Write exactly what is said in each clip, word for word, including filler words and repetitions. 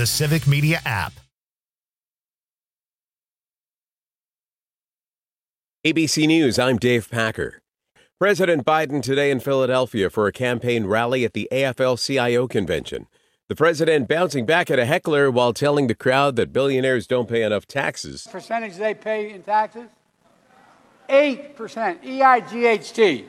the Civic Media app. A B C News, I'm Dave Packer. President Biden today in Philadelphia for a campaign rally at the A F L C I O convention. The president bouncing back at a heckler while telling the crowd that billionaires don't pay enough taxes. Percentage they pay in taxes? eight percent. E I G H T.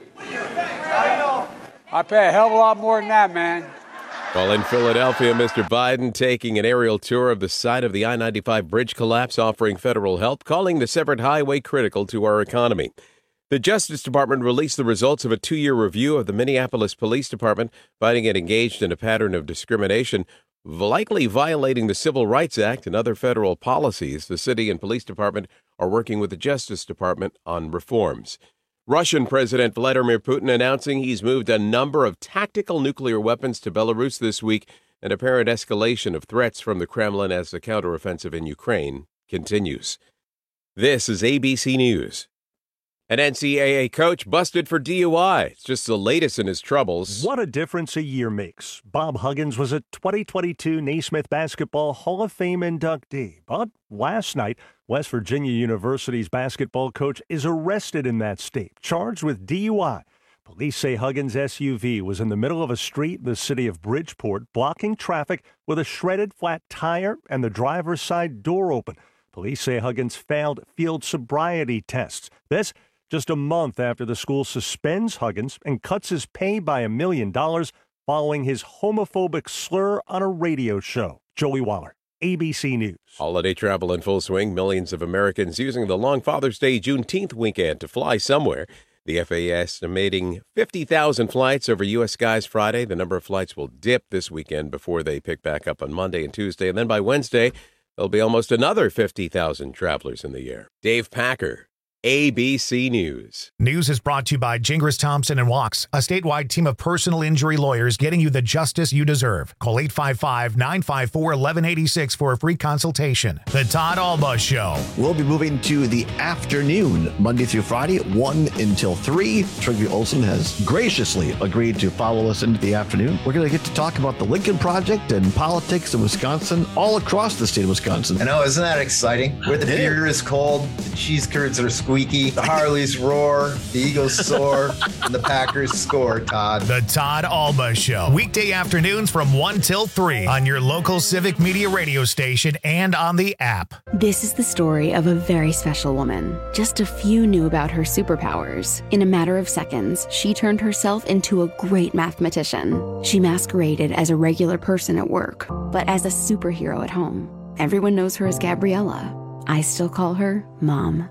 I pay a hell of a lot more than that, man. While in Philadelphia, Mister Biden taking an aerial tour of the site of the I ninety-five bridge collapse, offering federal help, calling the severed highway critical to our economy. The Justice Department released the results of a two-year review of the Minneapolis Police Department, finding it engaged in a pattern of discrimination, likely violating the Civil Rights Act and other federal policies. The city and police department are working with the Justice Department on reforms. Russian President Vladimir Putin announcing he's moved a number of tactical nuclear weapons to Belarus this week, an apparent escalation of threats from the Kremlin as the counteroffensive in Ukraine continues. This is A B C News. An N C double A coach busted for D U I. It's just the latest in his troubles. What a difference a year makes. Bob Huggins was a twenty twenty-two Naismith Basketball Hall of Fame inductee. But last night, West Virginia University's basketball coach is arrested in that state, charged with D U I. Police say Huggins' S U V was in the middle of a street in the city of Bridgeport, blocking traffic with a shredded flat tire and the driver's side door open. Police say Huggins failed field sobriety tests. This just a month after the school suspends Huggins and cuts his pay by a million dollars following his homophobic slur on a radio show. Joey Waller, A B C News. Holiday travel in full swing. Millions of Americans using the long Father's Day Juneteenth weekend to fly somewhere. The F A A estimating fifty thousand flights over U S skies Friday. The number of flights will dip this weekend before they pick back up on Monday and Tuesday. And then by Wednesday, there'll be almost another fifty thousand travelers in the air. Dave Packer, A B C News. News is brought to you by Gingras Thompson and Walks, a statewide team of personal injury lawyers getting you the justice you deserve. Call eight five five, nine five four, one one eight six for a free consultation. The Todd Alba Show. We'll be moving to the afternoon, Monday through Friday, one until three. Trygve Olsen has graciously agreed to follow us into the afternoon. We're going to get to talk about the Lincoln Project and politics in Wisconsin, all across the state of Wisconsin. I know, isn't that exciting? Where the beer is cold, the cheese curds are squeaky, the Harleys roar, the Eagles soar, and the Packers score, Todd. The Todd Alba Show. Weekday afternoons from one till three on your local Civic Media radio station and on the app. This is the story of a very special woman. Just a few knew about her superpowers. In a matter of seconds, she turned herself into a great mathematician. She masqueraded as a regular person at work, but as a superhero at home. Everyone knows her as Gabriella. I still call her Mom.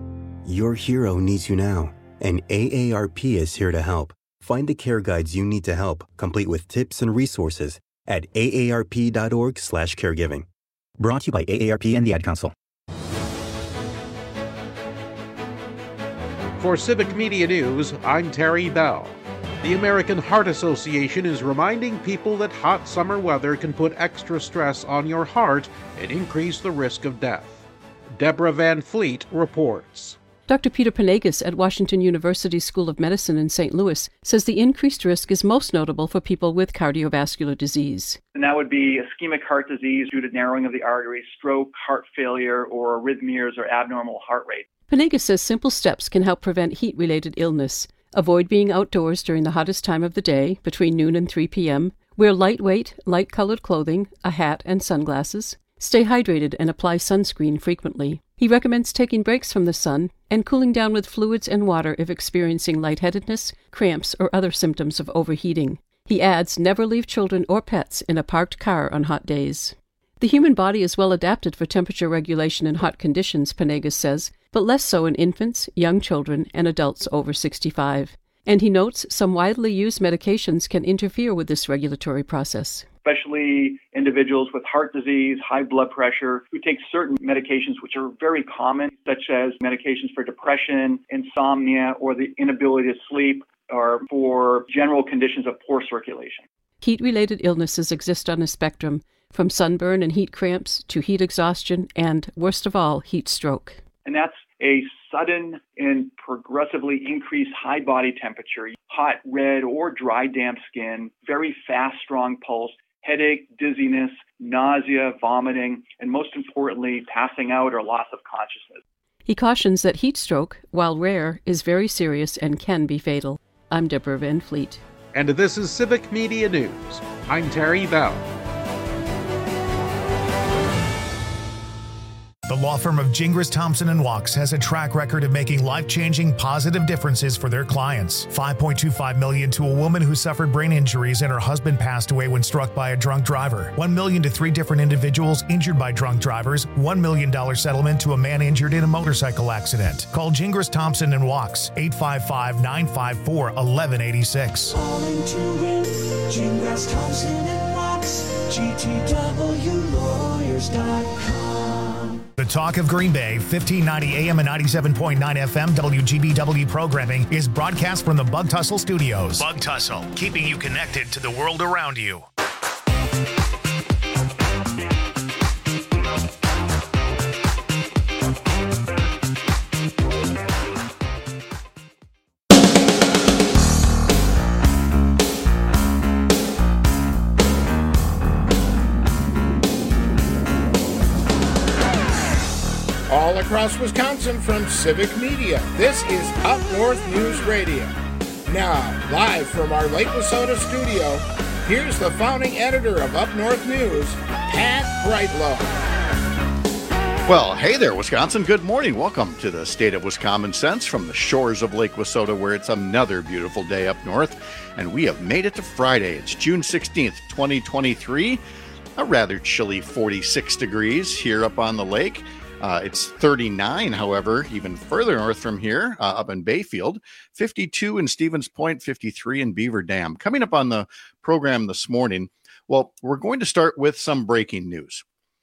Your hero needs you now, and A A R P is here to help. Find the care guides you need to help, complete with tips and resources at A A R P dot org slash caregiving. Brought to you by A A R P and the Ad Council. For Civic Media News, I'm Terry Bell. The American Heart Association is reminding people that hot summer weather can put extra stress on your heart and increase the risk of death. Deborah Van Fleet reports. Doctor Peter Panegas at Washington University School of Medicine in Saint Louis says the increased risk is most notable for people with cardiovascular disease. And that would be ischemic heart disease due to narrowing of the arteries, stroke, heart failure, or arrhythmias or abnormal heart rate. Panegas says simple steps can help prevent heat-related illness. Avoid being outdoors during the hottest time of the day, between noon and three p.m. Wear lightweight, light-colored clothing, a hat, and sunglasses. Stay hydrated and apply sunscreen frequently. He recommends taking breaks from the sun and cooling down with fluids and water if experiencing lightheadedness, cramps, or other symptoms of overheating. He adds, never leave children or pets in a parked car on hot days. The human body is well adapted for temperature regulation in hot conditions, Panegas says, but less so in infants, young children, and adults over sixty-five. And he notes some widely used medications can interfere with this regulatory process. Especially individuals with heart disease, high blood pressure, who take certain medications which are very common, such as medications for depression, insomnia, or the inability to sleep, or for general conditions of poor circulation. Heat-related illnesses exist on a spectrum, from sunburn and heat cramps to heat exhaustion and, worst of all, heat stroke. And that's a sudden and progressively increased high body temperature, hot, red, or dry, damp skin, very fast, strong pulse, headache, dizziness, nausea, vomiting, and most importantly, passing out or loss of consciousness. He cautions that heat stroke, while rare, is very serious and can be fatal. I'm Deborah Van Fleet. And this is Civic Media News. I'm Terry Bell. The law firm of Gingras, Thompson and Wachs has a track record of making life-changing positive differences for their clients. five point two five million dollars to a woman who suffered brain injuries and her husband passed away when struck by a drunk driver. one million dollars to three different individuals injured by drunk drivers. one million dollars settlement to a man injured in a motorcycle accident. Call Gingras, Thompson and Wachs, eight five five, nine five four, one one eight six. Calling to win, Gingras, Thompson and Wachs, G T W lawyers dot com. The Talk of Green Bay, fifteen ninety A M and ninety-seven point nine F M W G B W programming is broadcast from the Bug Tussle Studios. Bug Tussle, keeping you connected to the world around you. All across Wisconsin from Civic Media, this is Up North News Radio. Now, live from our Lake Wissota studio, here's the founding editor of Up North News, Pat Brightlow. Well, hey there, Wisconsin. Good morning. Welcome to the State of Wisconsin Sense from the shores of Lake Wissota, where it's another beautiful day up north, and we have made it to Friday. It's June sixteenth, twenty twenty-three, a rather chilly forty-six degrees here up on the lake. Uh, it's thirty-nine, however, even further north from here, uh, up in Bayfield, fifty-two in Stevens Point, fifty-three in Beaver Dam. Coming up on the program this morning, well, we're going to start with some breaking news.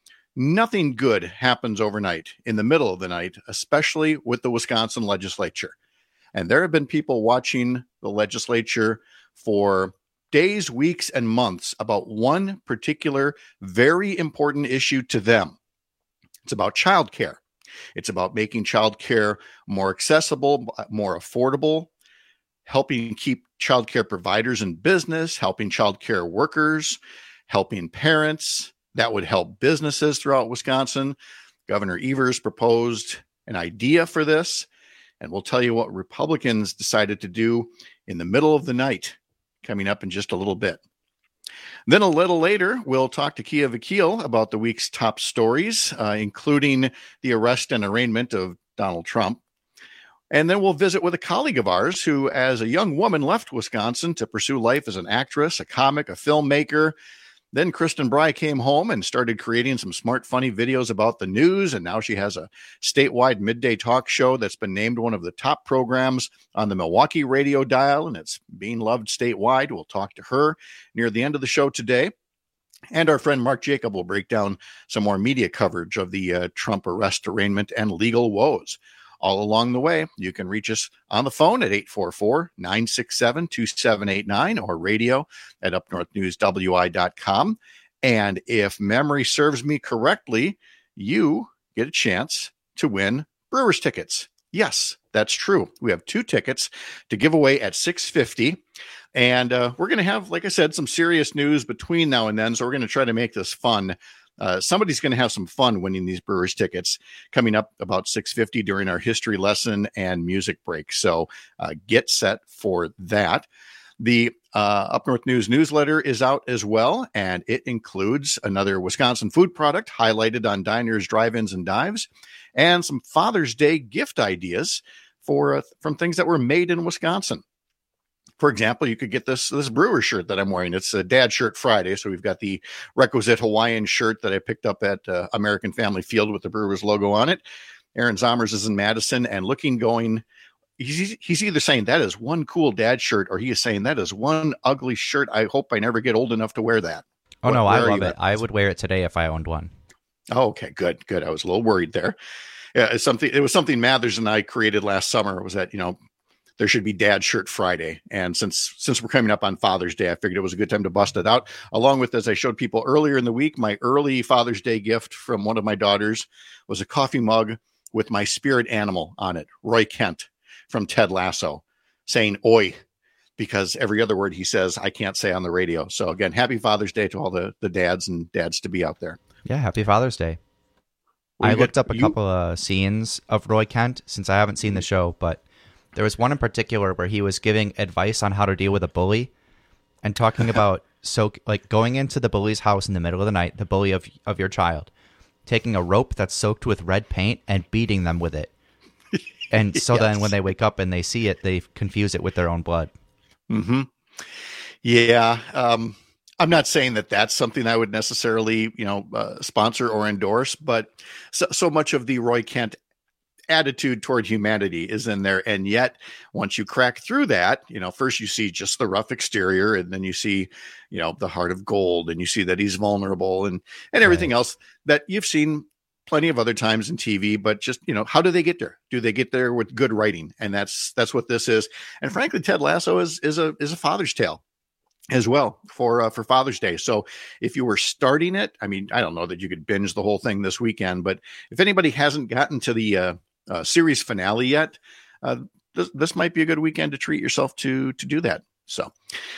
Nothing good happens overnight, in the middle of the night, especially with the Wisconsin legislature. And there have been people watching the legislature for days, weeks, and months about one particular very important issue to them. It's about childcare. It's about making childcare more accessible, more affordable, helping keep childcare providers in business, helping childcare workers, helping parents. That would help businesses throughout Wisconsin. Governor Evers proposed an idea for this, and we'll tell you what Republicans decided to do in the middle of the night, coming up in just a little bit. Then a little later, we'll talk to Kia Vakil about the week's top stories, uh, including the arrest and arraignment of Donald Trump. And then we'll visit with a colleague of ours who, as a young woman, left Wisconsin to pursue life as an actress, a comic, a filmmaker. Then Kristen Bry came home and started creating some smart, funny videos about the news. And now she has a statewide midday talk show that's been named one of the top programs on the Milwaukee radio dial, and it's being loved statewide. We'll talk to her near the end of the show today. And our friend Mark Jacob will break down some more media coverage of the uh, Trump arrest, arraignment, and legal woes. All along the way, you can reach us on the phone at eight four four, nine six seven, two seven eight nine or radio at up north news w i dot com. And if memory serves me correctly, you get a chance to win Brewers tickets. Yes, that's true. We have two tickets to give away at six fifty. And uh, we're going to have, like I said, some serious news between now and then. So we're going to try to make this fun. Uh, somebody's going to have some fun winning these Brewers tickets coming up about six fifty during our history lesson and music break. So uh, get set for that. The uh, Up North News newsletter is out as well, and it includes another Wisconsin food product highlighted on diners, drive-ins, and dives, and some Father's Day gift ideas for uh, from things that were made in Wisconsin. For example, you could get this this Brewer shirt that I'm wearing. It's a Dad Shirt Friday, so we've got the requisite Hawaiian shirt that I picked up at uh, American Family Field with the Brewers logo on it. Aaron Zomers is in Madison and looking going, he's, he's either saying that is one cool dad shirt or he is saying that is one ugly shirt. I hope I never get old enough to wear that. Oh, what, no, I love it. At? I would wear it today if I owned one. Oh, okay, good, good. I was a little worried there. Yeah, it's something. It was something Mathers and I created last summer. It was that, you know, there should be Dad Shirt Friday. And since since we're coming up on Father's Day, I figured it was a good time to bust it out. Along with, as I showed people earlier in the week, my early Father's Day gift from one of my daughters was a coffee mug with my spirit animal on it, Roy Kent from Ted Lasso, saying, "Oi." because every other word he says, I can't say on the radio. So again, happy Father's Day to all the, the dads and dads to be out there. Yeah, happy Father's Day. Well, I you looked got- up a you- couple of scenes of Roy Kent since I haven't seen the show, but there was one in particular where he was giving advice on how to deal with a bully and talking about so like going into the bully's house in the middle of the night, the bully of of your child, taking a rope that's soaked with red paint and beating them with it. And so then when they wake up and they see it, they confuse it with their own blood. Mm-hmm. Yeah. Um, I'm not saying that that's something I would necessarily, you know, uh, sponsor or endorse, but so, so much of the Roy Kent attitude toward humanity is in there. And yet once you crack through that, you know, first you see just the rough exterior, and then you see, you know, the heart of gold, and you see that he's vulnerable and, and everything Right. else that you've seen plenty of other times in T V, but just, you know, how do they get there? Do they get there with good writing? And that's, that's what this is. And frankly, Ted Lasso is, is a, is a father's tale as well for, uh, for Father's Day. So if you were starting it, I mean, I don't know that you could binge the whole thing this weekend, but if anybody hasn't gotten to the, uh, uh series finale yet, uh, this, this might be a good weekend to treat yourself to, to do that. So,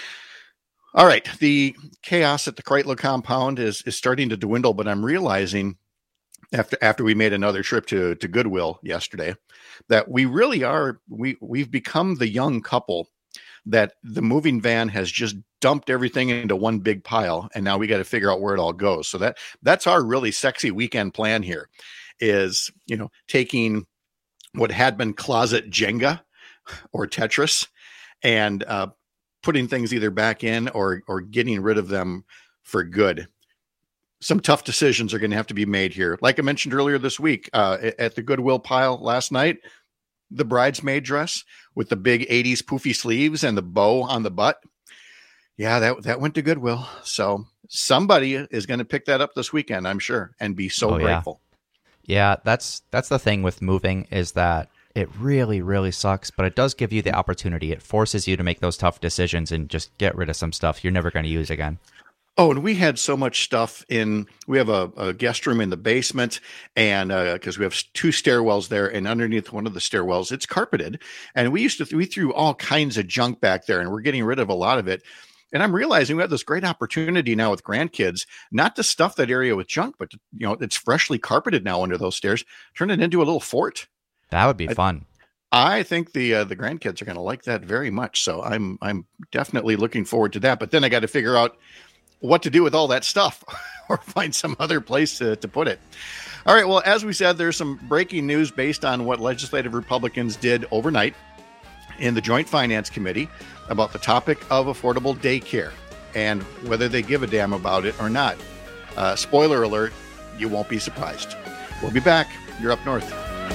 all right. The chaos at the Kreitler compound is, is starting to dwindle, but I'm realizing after, after we made another trip to, to Goodwill yesterday, that we really are, we, we've become the young couple that the moving van has just dumped everything into one big pile. And now we got to figure out where it all goes. So that that's our really sexy weekend plan here is, you know, taking what had been closet Jenga or Tetris and uh, putting things either back in or, or getting rid of them for good. Some tough decisions are going to have to be made here. Like I mentioned earlier this week uh, at the Goodwill pile last night, the bridesmaid dress with the big eighties poofy sleeves and the bow on the butt. Yeah, that, that went to Goodwill. So somebody is going to pick that up this weekend, I'm sure, and be so Oh, yeah. grateful. Yeah, that's that's the thing with moving is that it really, really sucks, but it does give you the opportunity. It forces you to make those tough decisions and just get rid of some stuff you're never going to use again. Oh, and we had so much stuff in, we have a, a guest room in the basement, and uh, because we have two stairwells there, and underneath one of the stairwells, it's carpeted. And we used to, we threw all kinds of junk back there, and we're getting rid of a lot of it. And I'm realizing we have this great opportunity now with grandkids, not to stuff that area with junk, but to, you know, it's freshly carpeted now under those stairs, turn it into a little fort. That would be I, fun. I think the uh, the grandkids are going to like that very much. So I'm I'm definitely looking forward to that. But then I got to figure out what to do with all that stuff or find some other place to, to put it. All right. Well, as we said, there's some breaking news based on what legislative Republicans did overnight in the Joint Finance Committee about the topic of affordable daycare and whether they give a damn about it or not. Uh, spoiler alert, you won't be surprised. We'll be back. You're up north.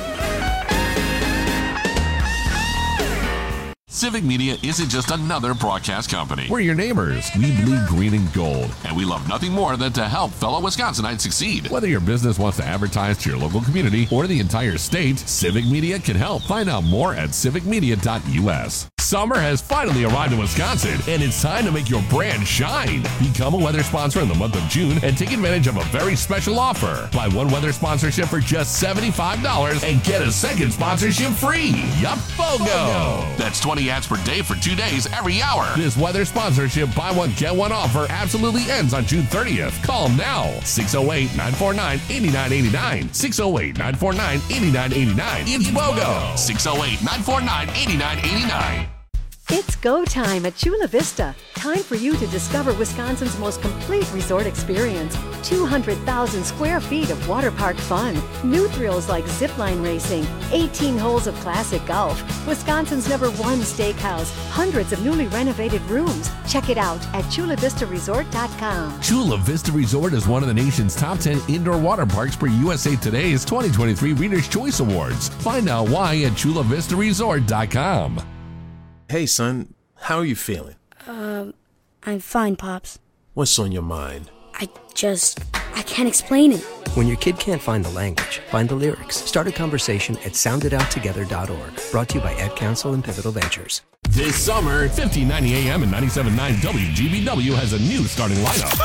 Civic Media isn't just another broadcast company. We're your neighbors. We bleed green and gold. And we love nothing more than to help fellow Wisconsinites succeed. Whether your business wants to advertise to your local community or the entire state, Civic Media can help. Find out more at civic media dot U S. Summer has finally arrived in Wisconsin, and it's time to make your brand shine. Become a weather sponsor in the month of June and take advantage of a very special offer. Buy one weather sponsorship for just seventy-five dollars and get a second sponsorship free. Yup, BOGO! That's twenty ads per day for two days every hour. This weather sponsorship buy one, get one offer absolutely ends on June thirtieth. Call now. six oh eight, nine four nine, eight nine eight nine. six oh eight, nine four nine, eight nine eight nine. It's BOGO. six oh eight, nine four nine, eight nine eight nine. It's go time at Chula Vista. Time for you to discover Wisconsin's most complete resort experience. two hundred thousand square feet of water park fun. New thrills like zipline racing. eighteen holes of classic golf. Wisconsin's number one steakhouse. Hundreds of newly renovated rooms. Check it out at chula vista resort dot com. Chula Vista Resort is one of the nation's top ten indoor water parks per U S A Today's twenty twenty-three Reader's Choice Awards. Find out why at chula vista resort dot com. Hey, son, how are you feeling? Um, I'm fine, Pops. What's on your mind? I just, I can't explain it. When your kid can't find the language, find the lyrics. Start a conversation at sound it out together dot org. Brought to you by Ed Council and Pivotal Ventures. This summer, fifteen ninety A M and ninety-seven point nine W G B W has a new starting lineup.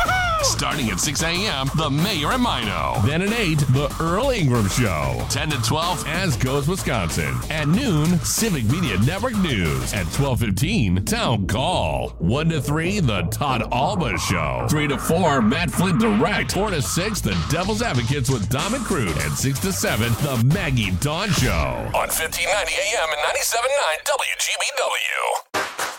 Starting at six a.m., The Mayor and Mino. Then at eight, The Earl Ingram Show. ten to twelve, As Goes Wisconsin. At noon, Civic Media Network News. At twelve fifteen, Town Call. one to three, The Todd Alba Show. three to four, Matt Flint Direct. four to six, The Devil's Advocates with Dom and Crude. And six to seven, The Maggie Dawn Show. On fifteen ninety A M and ninety-seven point nine W G B W.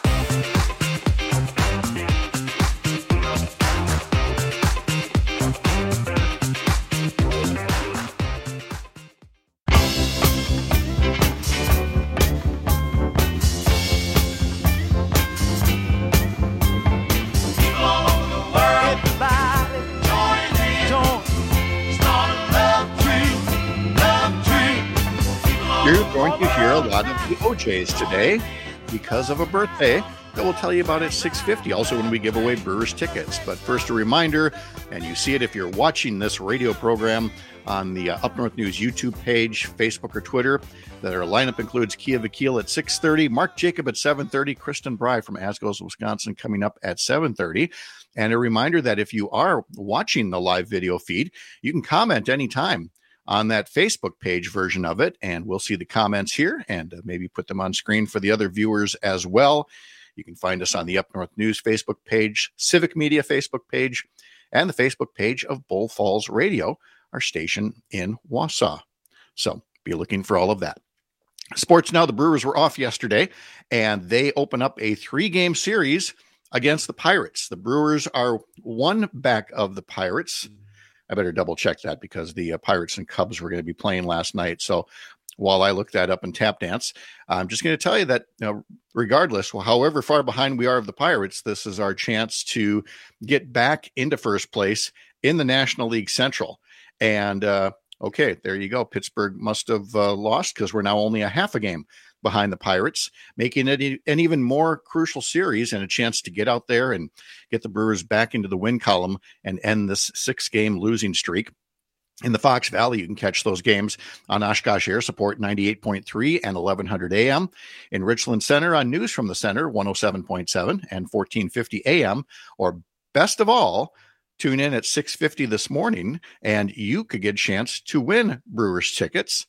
You're going to hear a lot of the O Js today because of a birthday that we'll tell you about at six fifty, also when we give away Brewers tickets. But first, a reminder, and you see it if you're watching this radio program on the uh, Up North News YouTube page, Facebook, or Twitter, that our lineup includes Kia Vakil at six thirty, Mark Jacob at seven thirty, Kristen Bry from As Goes Wisconsin coming up at seven thirty. And a reminder that if you are watching the live video feed, you can comment anytime on that Facebook page version of it, and we'll see the comments here and uh, maybe put them on screen for the other viewers as well. You can find us on the Up North News Facebook page, Civic Media Facebook page, and the Facebook page of Bull Falls Radio, our station in Wausau. So be looking for all of that. Sports now, the Brewers were off yesterday, and they open up a three-game series against the Pirates. The Brewers are one back of the Pirates. I better double check that because the uh, Pirates and Cubs were going to be playing last night. So while I look that up in Tap Dance, I'm just going to tell you that you know, regardless, well, however far behind we are of the Pirates, this is our chance to get back into first place in the National League Central. And uh, okay, there you go. Pittsburgh must have uh, lost because we're now only a half a game behind the Pirates, making it an even more crucial series and a chance to get out there and get the Brewers back into the win column and end this six-game losing streak. In the Fox Valley, you can catch those games on Oshkosh Air Support ninety-eight point three and eleven hundred A M. In Richland Center on News from the Center, one oh seven point seven and fourteen fifty A M. Or best of all, tune in at six fifty this morning and you could get a chance to win Brewers tickets.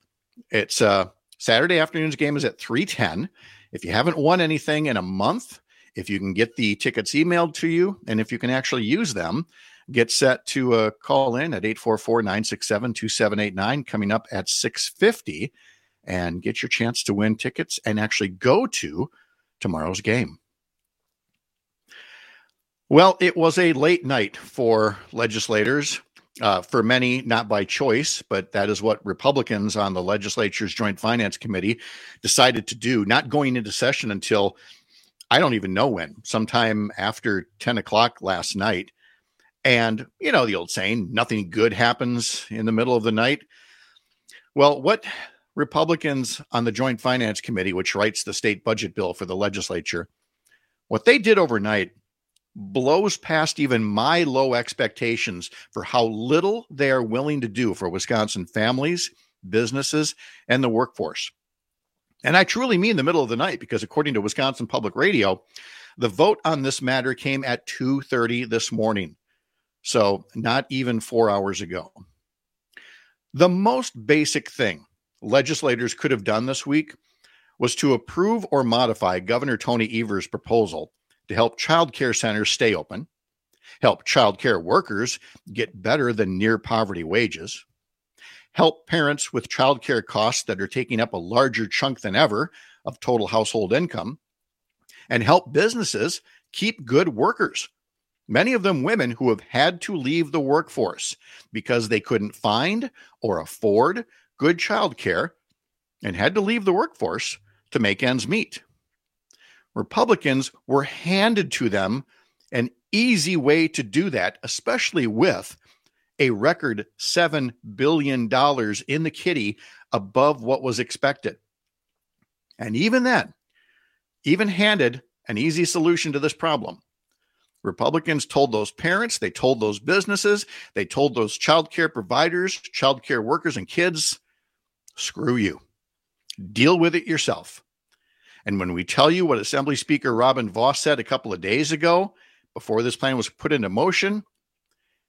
It's uh Saturday afternoon's game is at three ten. If you haven't won anything in a month, if you can get the tickets emailed to you, and if you can actually use them, get set to uh, call in at eight four four, nine six seven, two seven eight nine coming up at six fifty and get your chance to win tickets and actually go to tomorrow's game. Well, it was a late night for legislators. Uh, for many, not by choice, but that is what Republicans on the legislature's Joint Finance Committee decided to do, not going into session until I don't even know when, sometime after ten o'clock last night. And, you know, the old saying, nothing good happens in the middle of the night. Well, what Republicans on the Joint Finance Committee, which writes the state budget bill for the legislature, what they did overnight blows past even my low expectations for how little they are willing to do for Wisconsin families, businesses, and the workforce. And I truly mean the middle of the night, because according to Wisconsin Public Radio, the vote on this matter came at two thirty this morning. So not even four hours ago. The most basic thing legislators could have done this week was to approve or modify Governor Tony Evers' proposal to help child care centers stay open, help child care workers get better than near poverty wages, help parents with child care costs that are taking up a larger chunk than ever of total household income, and help businesses keep good workers, many of them women who have had to leave the workforce because they couldn't find or afford good child care and had to leave the workforce to make ends meet. Republicans were handed to them an easy way to do that, especially with a record seven billion dollars in the kitty above what was expected. And even then, even handed an easy solution to this problem, Republicans told those parents, they told those businesses, they told those child care providers, child care workers and kids, screw you. Deal with it yourself. And when we tell you what Assembly Speaker Robin Vos said a couple of days ago, before this plan was put into motion,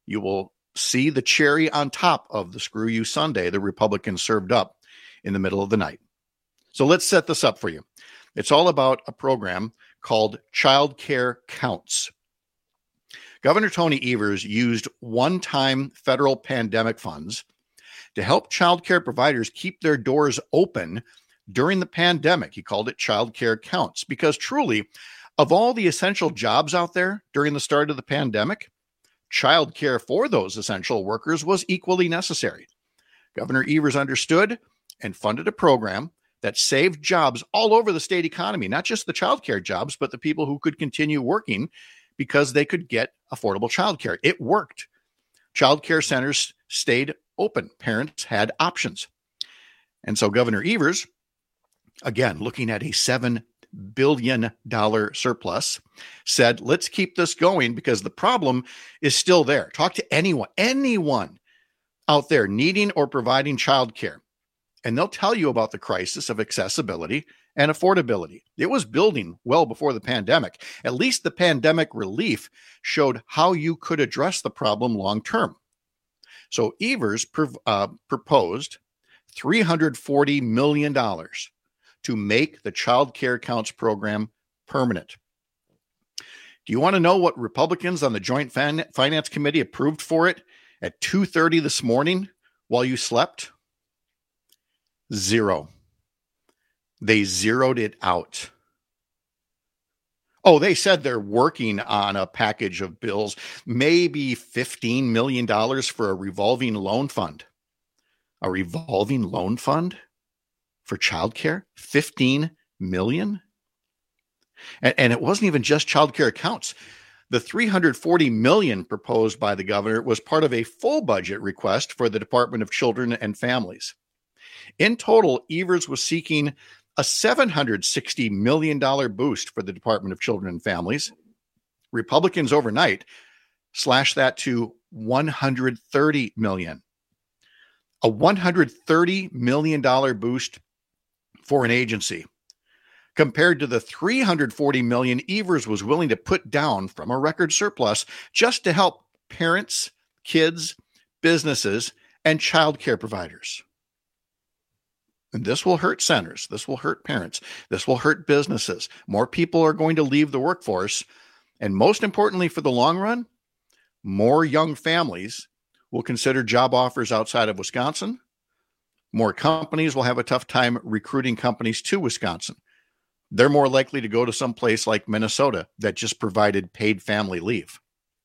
you will see the cherry on top of the screw you sundae the Republicans served up in the middle of the night. So let's set this up for you. It's all about a program called Child Care Counts. Governor Tony Evers used one-time federal pandemic funds to help child care providers keep their doors open during the pandemic. He called it Child Care Counts because truly, of all the essential jobs out there during the start of the pandemic, child care for those essential workers was equally necessary. Governor Evers understood and funded a program that saved jobs all over the state economy, not just the child care jobs, but the people who could continue working because they could get affordable child care. It worked. Child care centers stayed open. Parents had options. And so Governor Evers, again, looking at a seven billion dollars surplus, said, let's keep this going because the problem is still there. Talk to anyone, anyone out there needing or providing childcare, and they'll tell you about the crisis of accessibility and affordability. It was building well before the pandemic. At least the pandemic relief showed how you could address the problem long term. So Evers prov- uh, proposed three hundred forty million dollars to make the Child Care Counts program permanent. Do you want to know what Republicans on the Joint fin- Finance Committee approved for it at two thirty this morning while you slept? Zero. They zeroed it out. Oh, they said they're working on a package of bills, maybe fifteen million dollars for a revolving loan fund. A revolving loan fund for childcare? fifteen million dollars? And, and it wasn't even just childcare accounts. The three hundred forty million dollars proposed by the governor was part of a full budget request for the Department of Children and Families. In total, Evers was seeking a seven hundred sixty million dollars boost for the Department of Children and Families. Republicans overnight slashed that to one hundred thirty million dollars. A one hundred thirty million dollars boost for an agency compared to the three hundred forty million dollars Evers was willing to put down from a record surplus just to help parents, kids, businesses, and child care providers. And this will hurt centers. This will hurt parents. This will hurt businesses. More people are going to leave the workforce. And most importantly, for the long run, more young families will consider job offers outside of Wisconsin. More companies will have a tough time recruiting companies to Wisconsin. They're more likely to go to some place like Minnesota that just provided paid family leave.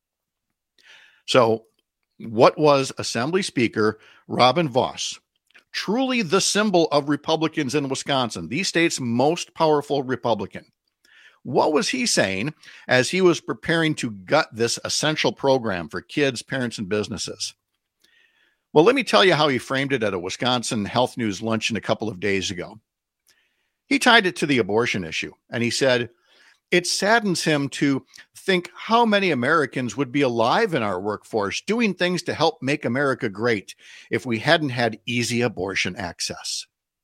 So what was Assembly Speaker Robin Vos, truly the symbol of Republicans in Wisconsin, the state's most powerful Republican, what was he saying as he was preparing to gut this essential program for kids, parents, and businesses? Well, let me tell you how he framed it at a Wisconsin Health News luncheon a couple of days ago. He tied it to the abortion issue, and he said, it saddens him to think how many Americans would be alive in our workforce doing things to help make America great if we hadn't had easy abortion access.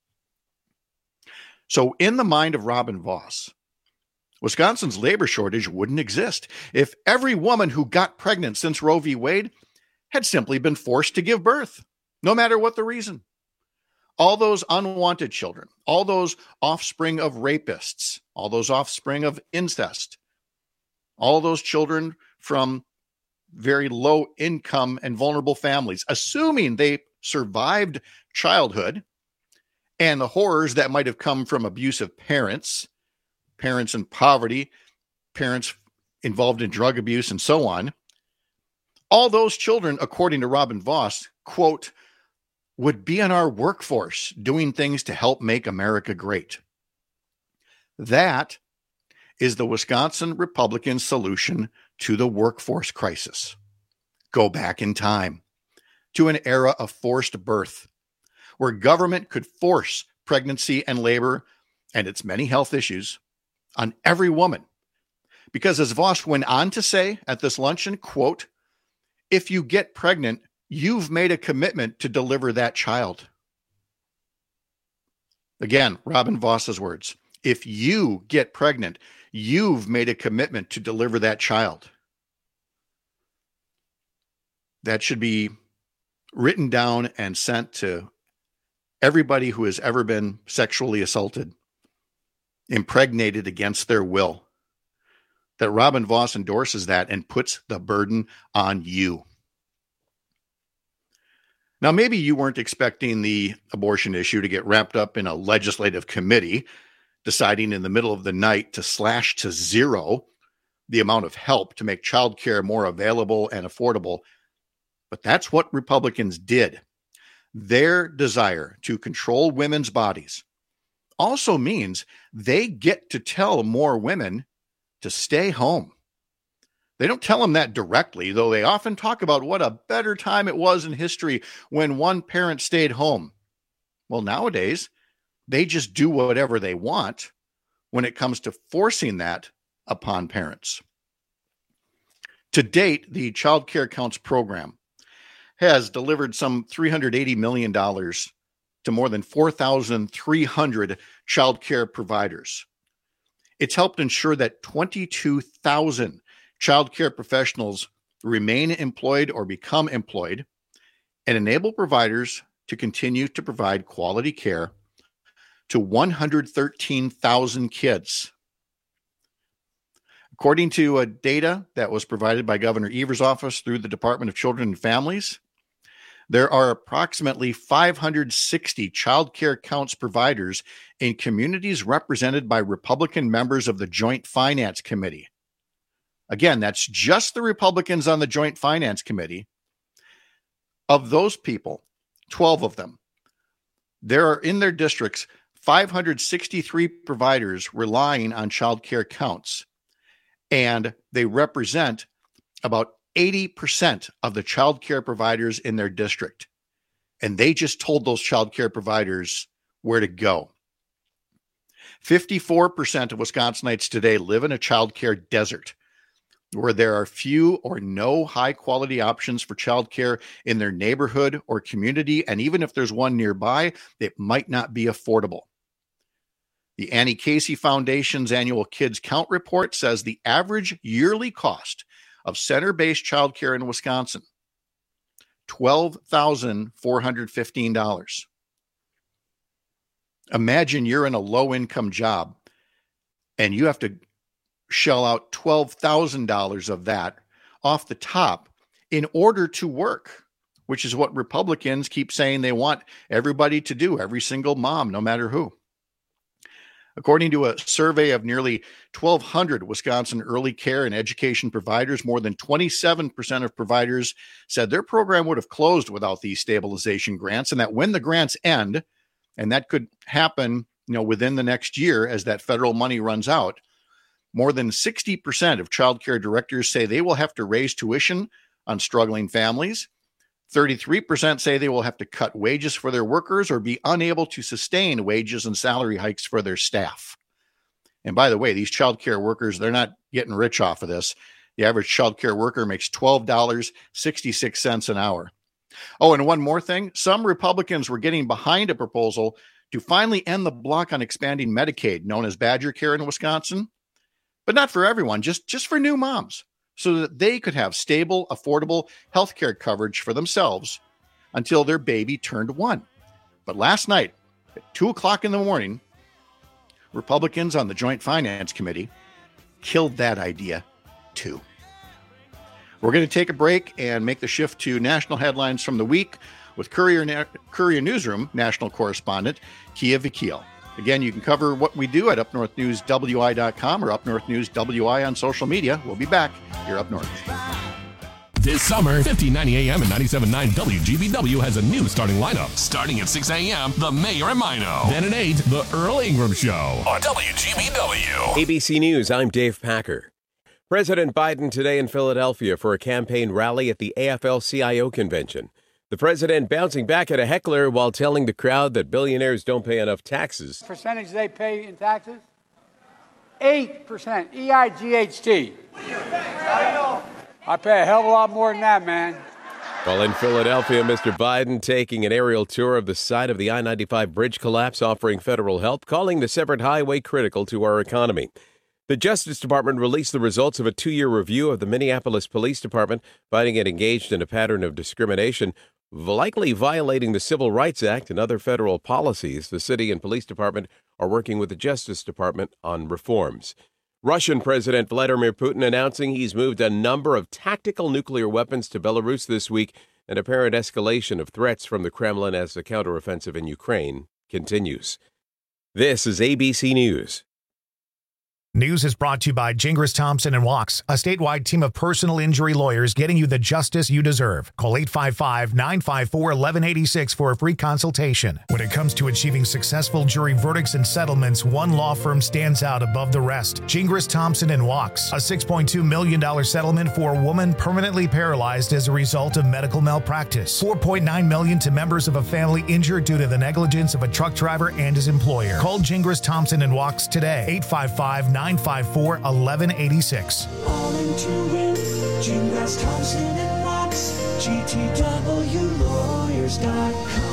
So in the mind of Robin Vos, Wisconsin's labor shortage wouldn't exist if every woman who got pregnant since Roe v. Wade had simply been forced to give birth, no matter what the reason. All those unwanted children, all those offspring of rapists, all those offspring of incest, all those children from very low income and vulnerable families, assuming they survived childhood and the horrors that might have come from abusive parents, parents in poverty, parents involved in drug abuse, and so on. All those children, according to Robin Vos, quote, would be in our workforce doing things to help make America great. That is the Wisconsin Republican solution to the workforce crisis. Go back in time to an era of forced birth, where government could force pregnancy and labor and its many health issues on every woman. Because as Vos went on to say at this luncheon, quote, if you get pregnant, you've made a commitment to deliver that child. Again, Robin Vos's words. If you get pregnant, you've made a commitment to deliver that child. that should be written down and sent to everybody who has ever been sexually assaulted, impregnated against their will. That Robin Vos endorses that and puts the burden on you. Now, maybe you weren't expecting the abortion issue to get wrapped up in a legislative committee deciding in the middle of the night to slash to zero the amount of help to make childcare more available and affordable. But that's what Republicans did. Their desire to control women's bodies also means they get to tell more women to stay home. They don't tell them that directly, though they often talk about what a better time it was in history when one parent stayed home. Well, nowadays, they just do whatever they want when it comes to forcing that upon parents. To date, the Child Care Counts program has delivered some three hundred eighty million dollars to more than four thousand three hundred child care providers. It's helped ensure that twenty-two thousand child care professionals remain employed or become employed and enable providers to continue to provide quality care to one hundred thirteen thousand kids. According to uh, data that was provided by Governor Evers' office through the Department of Children and Families, there are approximately five hundred sixty child care counts providers in communities represented by Republican members of the Joint Finance Committee. Again, that's just the Republicans on the Joint Finance Committee. Of those people, twelve of them, there are in their districts five hundred sixty-three providers relying on child care counts, and they represent about eighty percent of the child care providers in their district. And they just told those child care providers where to go. fifty-four percent of Wisconsinites today live in a child care desert, where there are few or no high-quality options for childcare in their neighborhood or community, and even if there's one nearby, it might not be affordable. The Annie Casey Foundation's annual Kids Count report says the average yearly cost of center-based childcare in Wisconsin, twelve thousand four hundred fifteen dollars. Imagine you're in a low-income job and you have to shell out twelve thousand dollars of that off the top in order to work, which is what Republicans keep saying they want everybody to do, every single mom, no matter who. According to a survey of nearly twelve hundred Wisconsin early care and education providers, more than twenty-seven percent of providers said their program would have closed without these stabilization grants, and that when the grants end, and that could happen, you know, within the next year as that federal money runs out, more than sixty percent of child care directors say they will have to raise tuition on struggling families. thirty-three percent say they will have to cut wages for their workers or be unable to sustain wages and salary hikes for their staff. And by the way, these child care workers, they're not getting rich off of this. The average child care worker makes twelve dollars and sixty-six cents an hour. Oh, and one more thing. Some Republicans were getting behind a proposal to finally end the block on expanding Medicaid, known as Badger Care in Wisconsin. But not for everyone, just, just for new moms, so that they could have stable, affordable health care coverage for themselves until their baby turned one. But last night, at two o'clock in the morning, Republicans on the Joint Finance Committee killed that idea too. We're going to take a break and make the shift to national headlines from the week with Courier, Na- Courier Newsroom national correspondent Kia Vakil. Again, you can cover what we do at up north news w i dot com or Up North News W I on social media. We'll be back here up north. This summer, fifteen ninety A M and ninety-seven point nine W G B W has a new starting lineup. Starting at six A M, The Mayor and Mino. Then at eight, The Earl Ingram Show. On W G B W. A B C News, I'm Dave Packer. President Biden today in Philadelphia for a campaign rally at the A F L C I O convention. The president bouncing back at a heckler while telling the crowd that billionaires don't pay enough taxes. Percentage they pay in taxes? eight percent. E I G H T. I pay a hell of a lot more than that, man. While in Philadelphia, Mister Biden taking an aerial tour of the site of the I ninety-five bridge collapse, offering federal help, calling the severed highway critical to our economy. The Justice Department released the results of a two-year review of the Minneapolis Police Department, finding it engaged in a pattern of discrimination, likely violating the Civil Rights Act and other federal policies. The city and police department are working with the Justice Department on reforms. Russian President Vladimir Putin announcing he's moved a number of tactical nuclear weapons to Belarus this week, an apparent escalation of threats from the Kremlin as the counteroffensive in Ukraine continues. This is A B C News. News is brought to you by Gingras Thompson and Walks, a statewide team of personal injury lawyers getting you the justice you deserve. Call eight five five, nine five four, one one eight six for a free consultation. When it comes to achieving successful jury verdicts and settlements, one law firm stands out above the rest. Gingras Thompson and Walks, a six point two million dollars settlement for a woman permanently paralyzed as a result of medical malpractice. four point nine million dollars to members of a family injured due to the negligence of a truck driver and his employer. Call Gingras Thompson and Walks today. eight five five, nine five four, one one eight six. All in to win. Gingras Thompson and Walks. G T W lawyers dot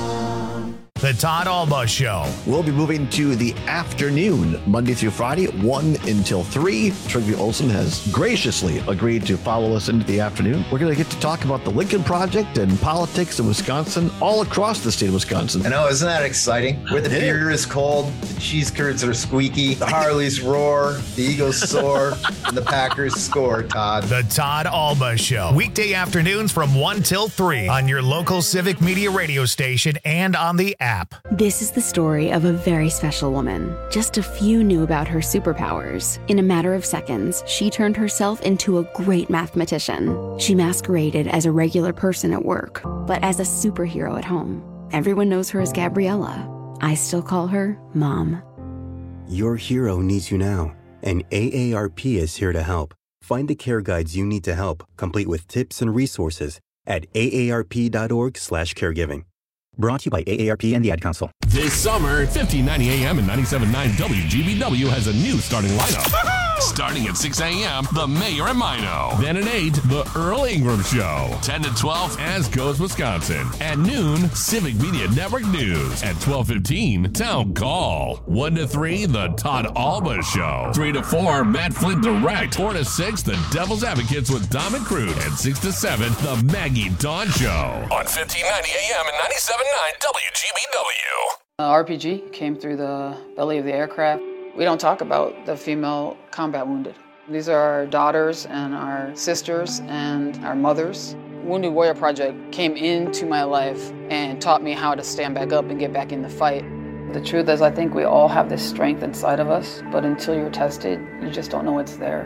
com. The Todd Alba Show. We'll be moving to the afternoon, Monday through Friday, one until three. Trygve Olsen has graciously agreed to follow us into the afternoon. We're going to get to talk about the Lincoln Project and politics in Wisconsin, all across the state of Wisconsin. I know, isn't that exciting? Where the beer is cold, the cheese curds are squeaky, the Harleys roar, the Eagles soar, and the Packers score, Todd. The Todd Alba Show. Weekday afternoons from one till three on your local Civic Media radio station and on the app. This is the story of a very special woman. Just a few knew about her superpowers. In a matter of seconds, she turned herself into a great mathematician. She masqueraded as a regular person at work, but as a superhero at home. Everyone knows her as Gabriella. I still call her Mom. Your hero needs you now, and A A R P is here to help. Find the care guides you need to help, complete with tips and resources at A A R P dot org slash caregiving. Brought to you by A A R P and the Ad Council. This summer, fifteen ninety A M and ninety-seven point nine W G B W has a new starting lineup. Starting at six A M, The Mayor and Mino. Then at eight, The Earl Ingram Show. ten to twelve, As Goes Wisconsin. At noon, Civic Media Network News. At twelve fifteen, Town Call. one to three, The Todd Alba Show. three to four, Matt Flint Direct. four to six, The Devil's Advocates with Dom and Crude. And six to seven, The Maggie Dawn Show. On fifteen ninety A M and ninety-seven point nine W G B W. Uh, R P G came through the belly of the aircraft. We don't talk about the female combat wounded. These are our daughters and our sisters and our mothers. Wounded Warrior Project came into my life and taught me how to stand back up and get back in the fight. The truth is, I think we all have this strength inside of us, but until you're tested, you just don't know it's there.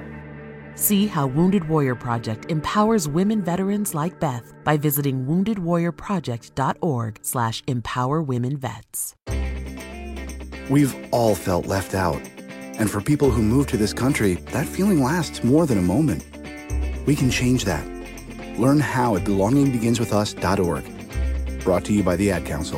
See how Wounded Warrior Project empowers women veterans like Beth by visiting wounded warrior project dot org slash empower women vets. We've all felt left out. And for people who move to this country, that feeling lasts more than a moment. We can change that. Learn how at belonging begins with us dot org. Brought to you by the Ad Council.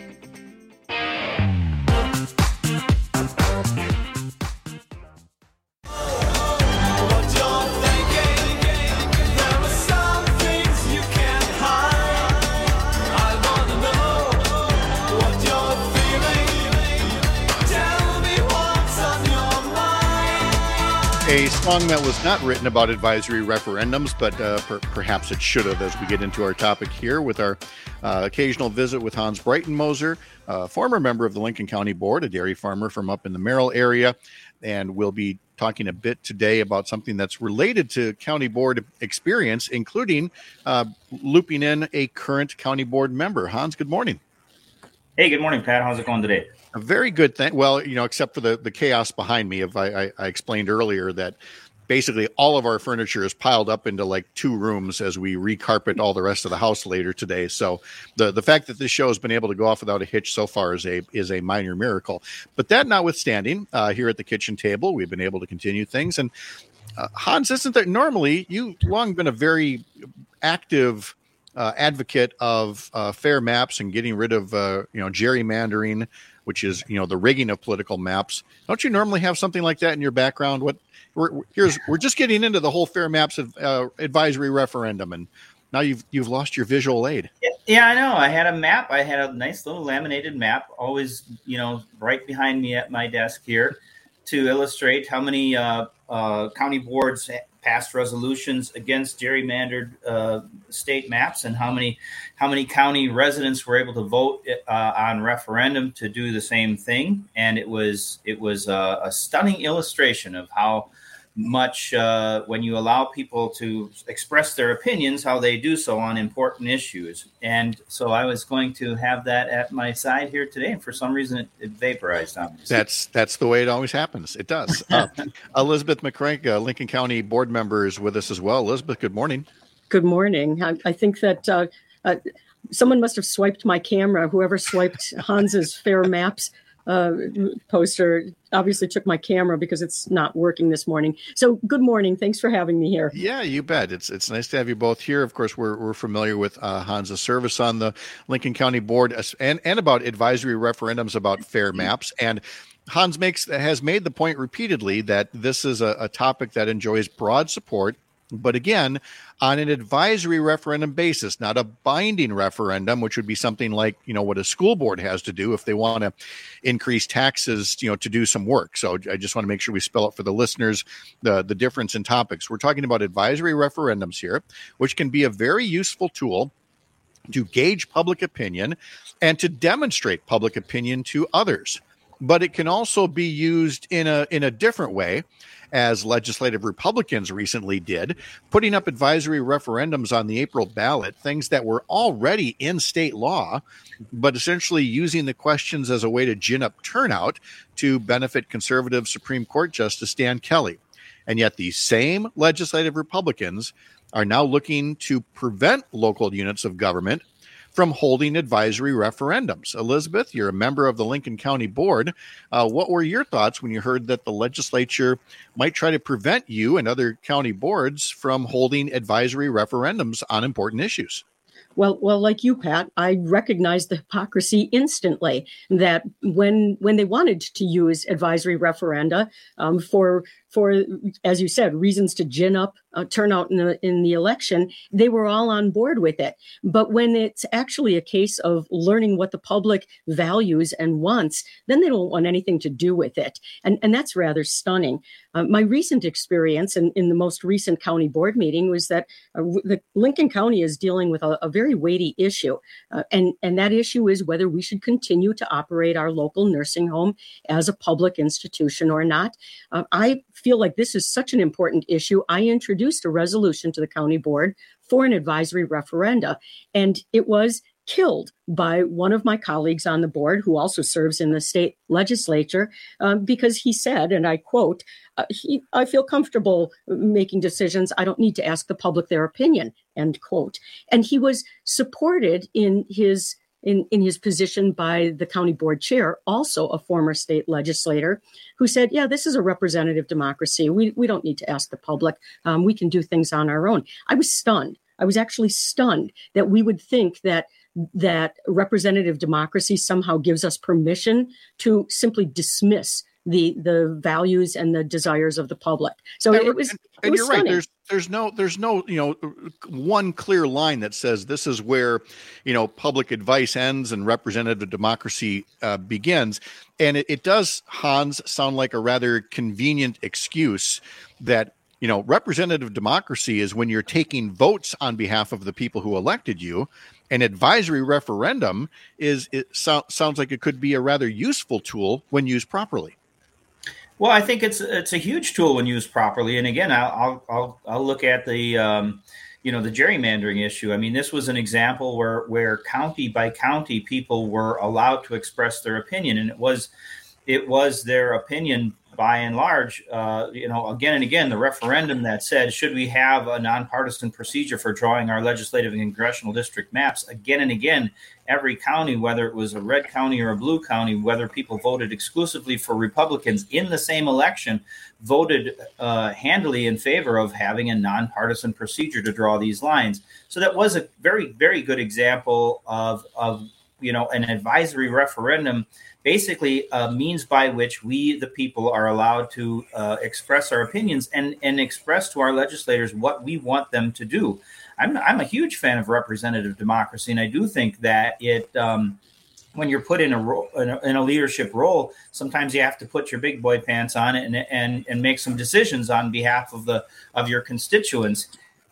A song that was not written about advisory referendums, but uh, per- perhaps it should have as we get into our topic here with our uh, occasional visit with Hans Breitenmoser, a former member of the Lincoln County Board, a dairy farmer from up in the Merrill area. And we'll be talking a bit today about something that's related to county board experience, including uh, looping in a current county board member. Hans, good morning. Hey, good morning, Pat. How's it going today? A very good thing. Well, you know, except for the, the chaos behind me. If I, I, I explained earlier that basically all of our furniture is piled up into like two rooms as we recarpet all the rest of the house later today. So the, the fact that this show has been able to go off without a hitch so far is a is a minor miracle. But that notwithstanding, uh, here at the kitchen table, we've been able to continue things. And uh, Hans, isn't that normally you've long been a very active uh, advocate of uh, fair maps and getting rid of uh, you know gerrymandering, which is, you know, the rigging of political maps. Don't you normally have something like that in your background? What we're here's we're just getting into the whole fair maps of, uh, advisory referendum, and now you've you've lost your visual aid. Yeah, yeah, I know. I had a map. I had a nice little laminated map, always, you know, right behind me at my desk here, to illustrate how many uh, uh, county boards passed resolutions against gerrymandered uh, state maps, and how many how many county residents were able to vote uh, on referendum to do the same thing. And it was it was a, a stunning illustration of how much uh, when you allow people to express their opinions, how they do so on important issues. And so I was going to have that at my side here today, and for some reason it, it vaporized on me. That's that's the way it always happens. It does. Uh, Elizabeth McCrank, uh, Lincoln County board member, is with us as well. Elizabeth, good morning. Good morning. I, I think that uh, uh, someone must have swiped my camera. Whoever swiped Hans's Fair Maps uh, poster obviously took my camera because it's not working this morning. So good morning. Thanks for having me here. Yeah, you bet. It's it's nice to have you both here. Of course, we're we're familiar with uh, Hans's service on the Lincoln County Board and, and about advisory referendums about fair maps. And Hans makes has made the point repeatedly that this is a, a topic that enjoys broad support, but again, on an advisory referendum basis, not a binding referendum, which would be something like, you know, what a school board has to do if they want to increase taxes, you know, to do some work. So I just want to make sure we spell out for the listeners the, the difference in topics. We're talking about advisory referendums here, which can be a very useful tool to gauge public opinion and to demonstrate public opinion to others. But it can also be used in a in a different way, as legislative Republicans recently did, putting up advisory referendums on the April ballot, things that were already in state law, but essentially using the questions as a way to gin up turnout to benefit conservative Supreme Court Justice Dan Kelly. And yet these same legislative Republicans are now looking to prevent local units of government from holding advisory referendums. Elizabeth, you're a member of the Lincoln County Board. Uh, what were your thoughts when you heard that the legislature might try to prevent you and other county boards from holding advisory referendums on important issues? Well, well, like you, Pat, I recognized the hypocrisy instantly that when when they wanted to use advisory referenda um, for for, as you said, reasons to gin up uh, turnout in the, in the election, they were all on board with it. But when it's actually a case of learning what the public values and wants, then they don't want anything to do with it. And, and that's rather stunning. Uh, my recent experience in, in the most recent county board meeting was that uh, the Lincoln County is dealing with a, a very weighty issue. Uh, and, and that issue is whether we should continue to operate our local nursing home as a public institution or not. Uh, I feel like this is such an important issue. I introduced a resolution to the county board for an advisory referenda, and it was killed by one of my colleagues on the board who also serves in the state legislature um, because he said, and I quote, uh, he, I feel comfortable making decisions. I don't need to ask the public their opinion, end quote. And he was supported in his In, in his position by the county board chair, also a former state legislator, who said, yeah, this is a representative democracy. We, we don't need to ask the public. Um, we can do things on our own. I was stunned. I was actually stunned that we would think that that representative democracy somehow gives us permission to simply dismiss the the values and the desires of the public. So and, it was, and, it and was you're stunning. right. There's there's no there's no you know one clear line that says this is where you know public advice ends and representative democracy uh, begins. And it, it does, Hans, sound like a rather convenient excuse that you know representative democracy is when you're taking votes on behalf of the people who elected you. An advisory referendum is it so, sounds like it could be a rather useful tool when used properly. Well, I think it's it's a huge tool when used properly. And again, I'll I'll I'll look at the um, you know the gerrymandering issue. I mean, this was an example where where county by county people were allowed to express their opinion, and it was it was their opinion by and large. Uh, you know, again and again, the referendum that said, should we have a nonpartisan procedure for drawing our legislative and congressional district maps? Again and again, every county, whether it was a red county or a blue county, whether people voted exclusively for Republicans in the same election, voted uh, handily in favor of having a nonpartisan procedure to draw these lines. So that was a very, very good example of, of you know, an advisory referendum, basically a means by which we, the people, are allowed to uh, express our opinions and, and express to our legislators what we want them to do. I'm I'm a huge fan of representative democracy, and I do think that it um, when you're put in a role, in a, in a leadership role, sometimes you have to put your big boy pants on and and and make some decisions on behalf of the of your constituents.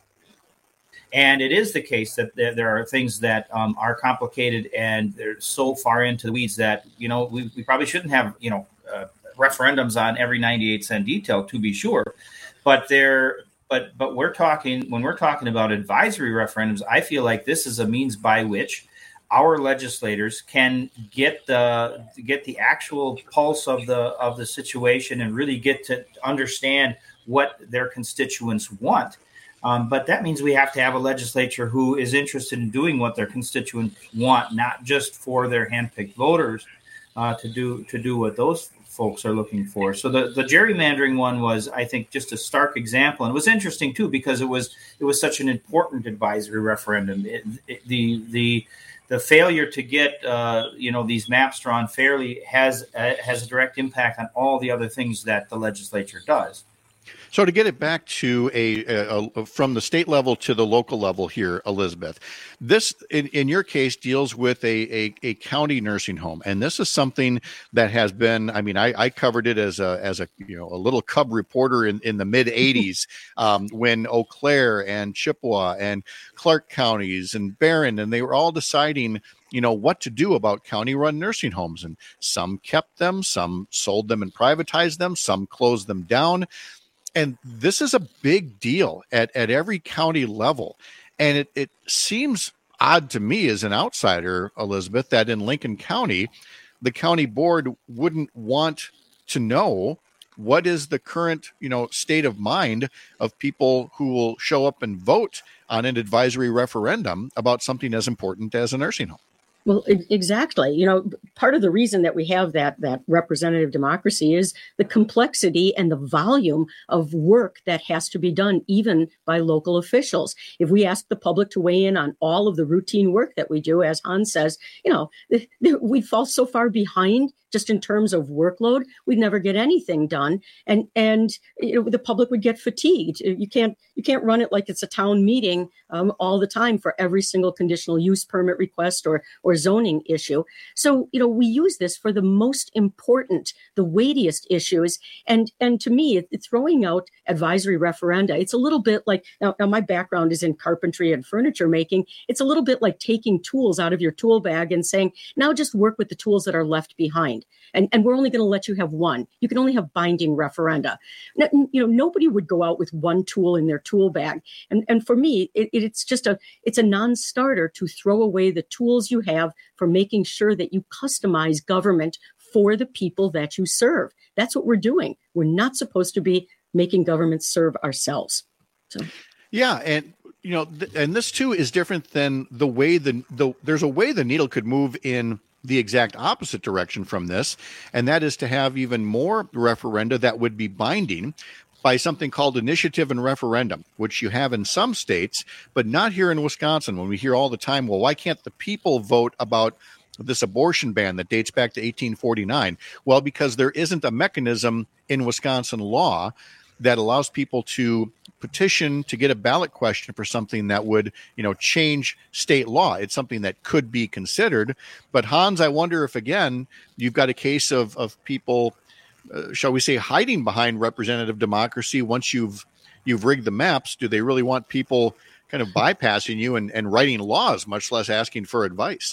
And it is the case that there, there are things that um, are complicated and they're so far into the weeds that, you know, we, we probably shouldn't have, you know, uh, referendums on every ninety-eight cent detail, to be sure. But they're but but we're talking when we're talking about advisory referendums, I feel like this is a means by which our legislators can get the get the actual pulse of the of the situation and really get to understand what their constituents want. Um, but that means we have to have a legislature who is interested in doing what their constituents want, not just for their handpicked voters uh, to do to do what those folks are looking for. So the, the gerrymandering one was, I think, just a stark example, and it was interesting too because it was it was such an important advisory referendum. It, it, the the The failure to get, uh, you know, these maps drawn fairly has uh, has a direct impact on all the other things that the legislature does. So to get it back to a, a, a from the state level to the local level here, Elizabeth, this in, in your case deals with a, a, a county nursing home, and this is something that has been. I mean, I, I covered it as a as a you know a little cub reporter in, in the mid eighties um, when Eau Claire and Chippewa and Clark counties and Barron, and they were all deciding, you know, what to do about county-run nursing homes, and some kept them, some sold them and privatized them, some closed them down. And this is a big deal at, at every county level. And it, it seems odd to me as an outsider, Elizabeth, that in Lincoln County, the county board wouldn't want to know what is the current, you know, state of mind of people who will show up and vote on an advisory referendum about something as important as a nursing home. Well, exactly. You know, part of the reason that we have that that representative democracy is the complexity and the volume of work that has to be done, even by local officials. If we ask the public to weigh in on all of the routine work that we do, as Hans says, you know, we fall so far behind just in terms of workload, we'd never get anything done, and and you know, the public would get fatigued. You can't you can't run it like it's a town meeting um, all the time for every single conditional use permit request or or zoning issue. So you know we use this for the most important, the weightiest issues, and and to me, it's throwing out advisory referenda. It's a little bit like now, now my background is in carpentry and furniture making. It's a little bit like taking tools out of your tool bag and saying, now just work with the tools that are left behind. And, and we're only going to let you have one. You can only have binding referenda. You know, nobody would go out with one tool in their tool bag. And, and for me, it, it's just a it's a non-starter to throw away the tools you have for making sure that you customize government for the people that you serve. That's what we're doing. We're not supposed to be making government serve ourselves. So, yeah, and you know, th- and this too is different than the way the the there's a way the needle could move in the exact opposite direction from this, and that is to have even more referenda that would be binding by something called initiative and referendum, which you have in some states, but not here in Wisconsin. When we hear all the time, well, why can't the people vote about this abortion ban that dates back to eighteen forty-nine? Well, because there isn't a mechanism in Wisconsin law that allows people to petition to get a ballot question for something that would, you know, change state law. It's something that could be considered. But Hans, I wonder if, again, you've got a case of, of people, uh, shall we say, hiding behind representative democracy. Once you've you've rigged the maps, do they really want people kind of bypassing you and, and writing laws, much less asking for advice?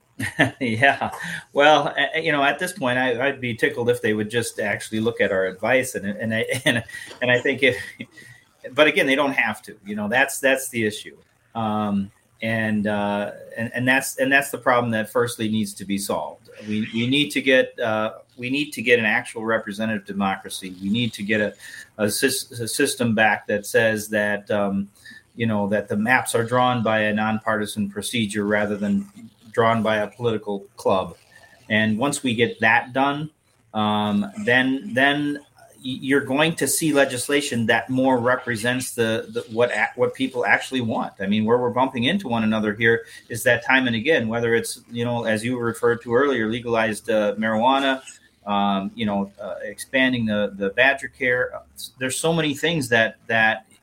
Yeah, well, you know, at this point, I, I'd be tickled if they would just actually look at our advice, and and I and, and I think if, but again, they don't have to. You know, that's that's the issue, um, and uh, and and that's and that's the problem that firstly needs to be solved. We we need to get uh, we need to get an actual representative democracy. We need to get a a, a system back that says that um, you know that the maps are drawn by a nonpartisan procedure rather than drawn by a political club. And once we get that done, um, then then you're going to see legislation that more represents the, the what what people actually want. I mean, where we're bumping into one another here is that time and again, whether it's, you know, as you referred to earlier, legalized uh, marijuana, um, you know, uh, expanding the, the Badger care. There's so many things that that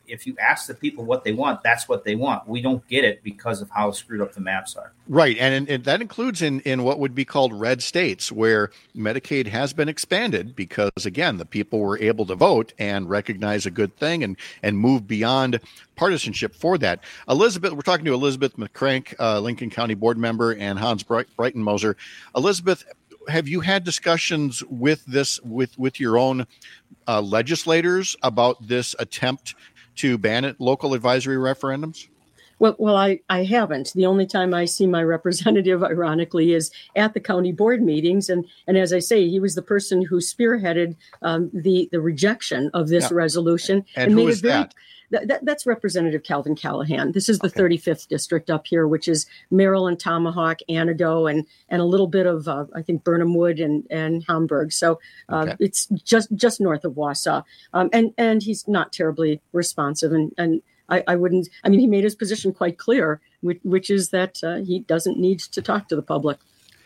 if you ask the people what they want, that's what they want. We don't get it because of how screwed up the maps are. Right. And, and that includes in, in what would be called red states, where Medicaid has been expanded because, again, the people were able to vote and recognize a good thing and, and move beyond partisanship for that. Elizabeth, we're talking to Elizabeth McCrank, uh, Lincoln County board member, and Hans Bright- Breitenmoser. Elizabeth, have you had discussions with this, with, with your own uh, legislators about this attempt to ban it, local advisory referendums? Well, well, I, I haven't. The only time I see my representative, ironically, is at the county board meetings. And, and as I say, he was the person who spearheaded um, the, the rejection of this Yeah. resolution. And who made is it very, that? Th- that? That's Representative Calvin Callahan. This is the okay. thirty-fifth district up here, which is Maryland, Tomahawk, Antidote, and and a little bit of, uh, I think, Burnham Wood and, and Hamburg. So uh, okay. it's just just north of Wausau. Um, and, and he's not terribly responsive. And, and I, I wouldn't, I mean, he made his position quite clear, which, which is that uh, he doesn't need to talk to the public.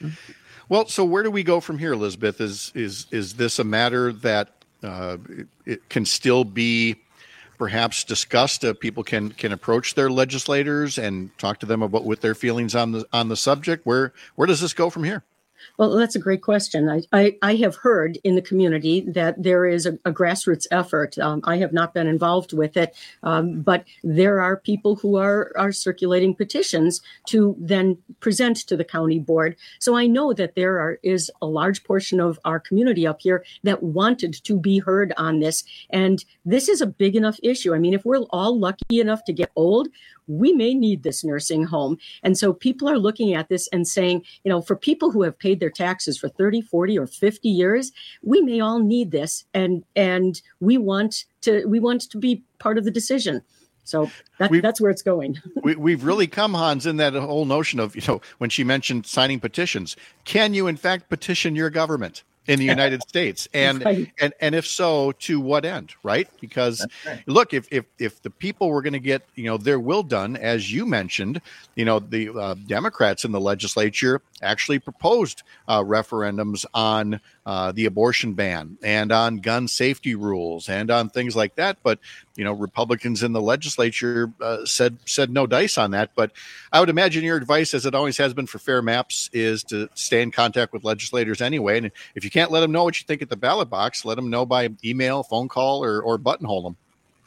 Well, so where do we go from here, Elizabeth? Is is is this a matter that uh, it, it can still be perhaps discussed? Uh, people can can approach their legislators and talk to them about what their feelings on the on the subject. Where where does this go from here? Well, that's a great question. I, I, I have heard in the community that there is a, a grassroots effort. Um, I have not been involved with it, um, but there are people who are, are circulating petitions to then present to the county board. So I know that there are, is a large portion of our community up here that wanted to be heard on this. And this is a big enough issue. I mean, if we're all lucky enough to get old, we may need this nursing home. And so people are looking at this and saying, you know, for people who have paid their taxes for thirty, forty, or fifty years, we may all need this. And and we want to we want to be part of the decision. So that, that's where it's going. we, we've really come, Hans, in that whole notion of, you know, when she mentioned signing petitions, can you in fact petition your government in the United States? And, right. and and if so, to what end, right? Because right. look, if, if if the people were going to get, you know, their will done, as you mentioned, you know, the uh, Democrats in the legislature actually proposed uh, referendums on uh, the abortion ban and on gun safety rules and on things like that. But, you know, Republicans in the legislature uh, said said no dice on that. But I would imagine your advice, as it always has been for Fair Maps, is to stay in contact with legislators anyway. And if you can't let them know what you think at the ballot box, let them know by email, phone call, or, or buttonhole them.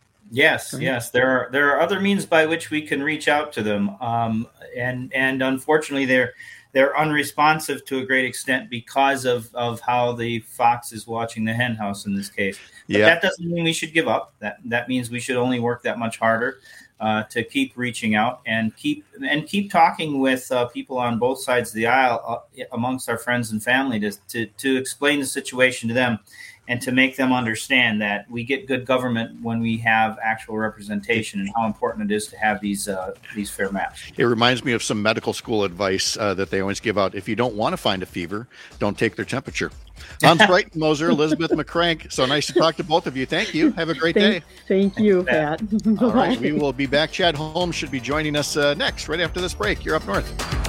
Yes, yes. There are there are other means by which we can reach out to them. Um, and and unfortunately, they're they're unresponsive to a great extent because of, of how the fox is watching the hen house in this case. But yeah. that doesn't mean we should give up. That that means we should only work that much harder uh, to keep reaching out and keep and keep talking with uh, people on both sides of the aisle uh, amongst our friends and family to, to to explain the situation to them and to make them understand that we get good government when we have actual representation and how important it is to have these uh, these fair maps. It reminds me of some medical school advice uh, that they always give out. If you don't want to find a fever, don't take their temperature. Hans Breitenmoser, Elizabeth McCrank, so nice to talk to both of you. Thank you. Have a great thank, day. Thank you, Pat. All right, we will be back. Chad Holmes should be joining us uh, next, right after this break. You're up north.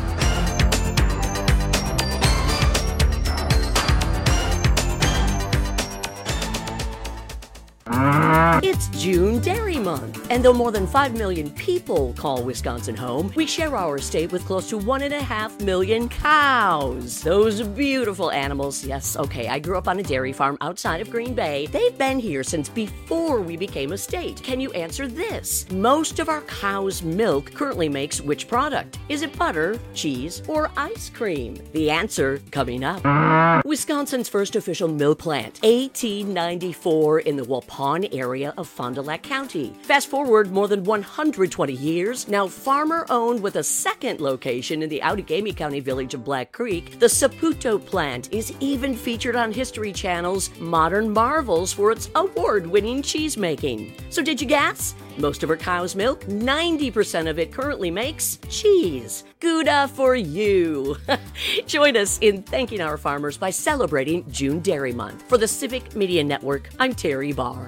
It's June Dairy Month, and though more than five million people call Wisconsin home, we share our state with close to one and a half million cows. Those beautiful animals. Yes, okay, I grew up on a dairy farm outside of Green Bay. They've been here since before we became a state. Can you answer this? Most of our cow's milk currently makes which product? Is it butter, cheese, or ice cream? The answer coming up. Wisconsin's first official milk plant, eighteen ninety-four, in the Waupun area of Fond du Lac County. Fast forward more than one hundred twenty years, now farmer-owned with a second location in the Outagamie County village of Black Creek, the Saputo plant is even featured on History Channel's Modern Marvels for its award-winning cheese-making. So did you guess? Most of our cow's milk, ninety percent of it currently makes cheese. Gouda for you! Join us in thanking our farmers by celebrating June Dairy Month. For the Civic Media Network, I'm Terry Barr.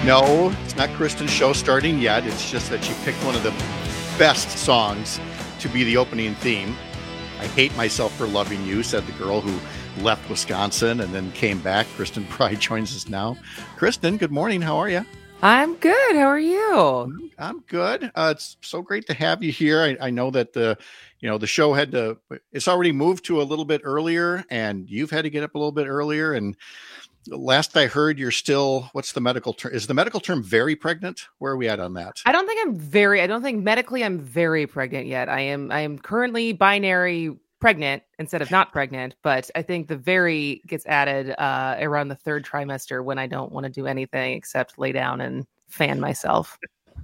No, it's not Kristen's show starting yet. It's just that she picked one of the best songs to be the opening theme. I hate myself for loving you, said the girl who left Wisconsin and then came back. Kristen Pride joins us now. Kristen, good morning. How are you? I'm good. How are you? I'm good. Uh, it's so great to have you here. I, I know that the, you know, the show had to, it's already moved to a little bit earlier, and you've had to get up a little bit earlier. And last I heard, you're still, what's the medical term? Is the medical term very pregnant? Where are we at on that? I don't think I'm very, I don't think medically I'm very pregnant yet. I am, I am currently binary pregnant instead of not pregnant, but I think the very gets added uh, around the third trimester when I don't want to do anything except lay down and fan myself.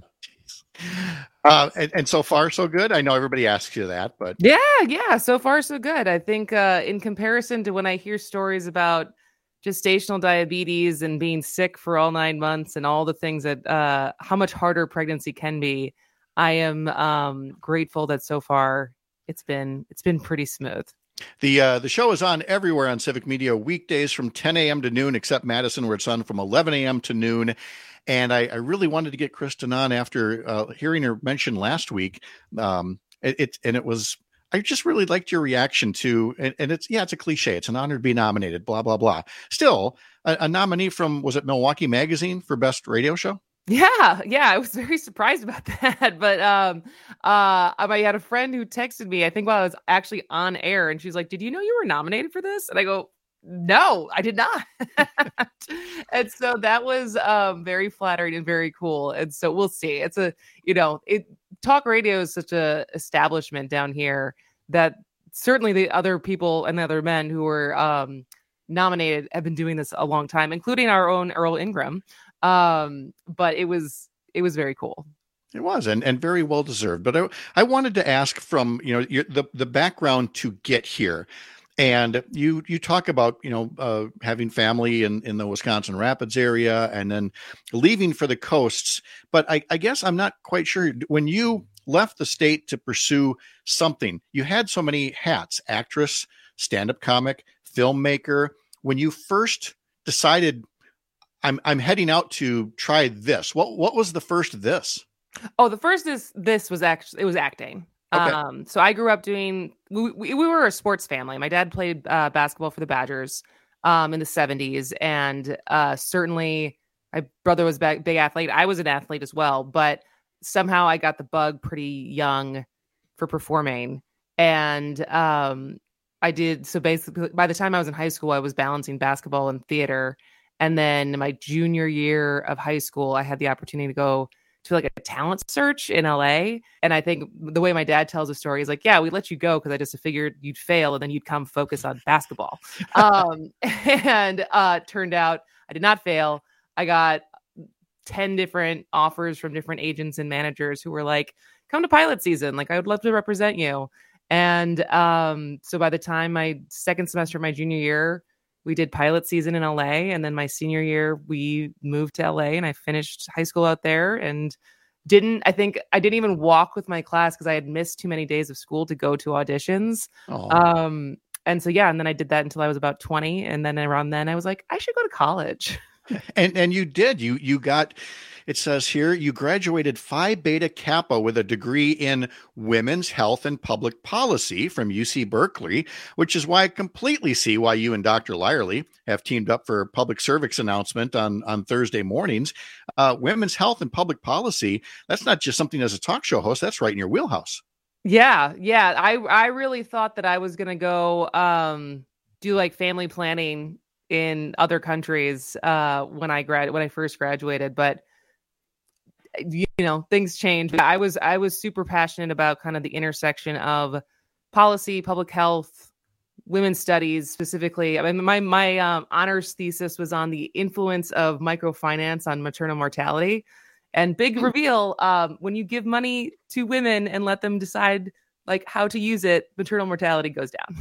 Uh, and, and so far, so good. I know everybody asks you that, but yeah, yeah. So far, so good. I think uh, in comparison to when I hear stories about gestational diabetes and being sick for all nine months and all the things that uh, how much harder pregnancy can be, I am um, grateful that so far it's been it's been pretty smooth. The uh, the show is on everywhere on Civic Media weekdays from ten a.m. to noon, except Madison, where it's on from eleven a.m. to noon. And I, I really wanted to get Kristen on after uh, hearing her mention last week. Um, it, it and it was I just really liked your reaction to, and, and it's yeah, it's a cliche. It's an honor to be nominated. Blah blah blah. Still, a, a nominee from was it Milwaukee Magazine for Best Radio Show? Yeah, yeah, I was very surprised about that. But um, uh, I had a friend who texted me, I think while I was actually on air, and she's like, "Did you know you were nominated for this?" And I go, "No, I did not." And so that was um, very flattering and very cool. And so we'll see. It's a, you know, it talk radio is such a establishment down here that certainly the other people and the other men who were um, nominated have been doing this a long time, including our own Earl Ingram. Um, but it was, it was very cool. It was, and, and very well deserved. But I, I wanted to ask from, you know, your, the, the background to get here. And you, you talk about, you know, uh, having family in, in the Wisconsin Rapids area and then leaving for the coasts. But I, I guess I'm not quite sure when you left the state to pursue something, you had so many hats, actress, stand-up comic, filmmaker. When you first decided I'm I'm heading out to try this. What what was the first this? Oh, the first is this was actually it was acting. Okay. Um, so I grew up doing. We, we, we were a sports family. My dad played uh, basketball for the Badgers um, in the seventies, and uh, certainly my brother was a big athlete. I was an athlete as well, but somehow I got the bug pretty young for performing, and um, I did. So basically, by the time I was in high school, I was balancing basketball and theater. And then my junior year of high school, I had the opportunity to go to like a talent search in L A. And I think the way my dad tells the story is like, yeah, we let you go because I just figured you'd fail and then you'd come focus on basketball. um, and uh, turned out I did not fail. I got ten different offers from different agents and managers who were like, come to pilot season. Like, I would love to represent you. And um, so by the time my second semester of my junior year, we did pilot season in L A, and then my senior year, we moved to L A, and I finished high school out there and didn't, I think I didn't even walk with my class because I had missed too many days of school to go to auditions. Um, and so, yeah, and then I did that until I was about twenty. And then around then I was like, I should go to college. And and you did, you, you got, it says here, you graduated Phi Beta Kappa with a degree in women's health and public policy from U C Berkeley, which is why I completely see why you and Doctor Lyerly have teamed up for a public service announcement on, on Thursday mornings. Uh, women's health and public policy, that's not just something as a talk show host, that's right in your wheelhouse. Yeah, yeah. I, I really thought that I was going to go um, do like family planning in other countries uh, when I grad when I first graduated, but you know, things change. I was, I was super passionate about kind of the intersection of policy, public health, women's studies specifically. I mean, my, my um, honors thesis was on the influence of microfinance on maternal mortality. And big reveal, um, when you give money to women and let them decide like how to use it, maternal mortality goes down.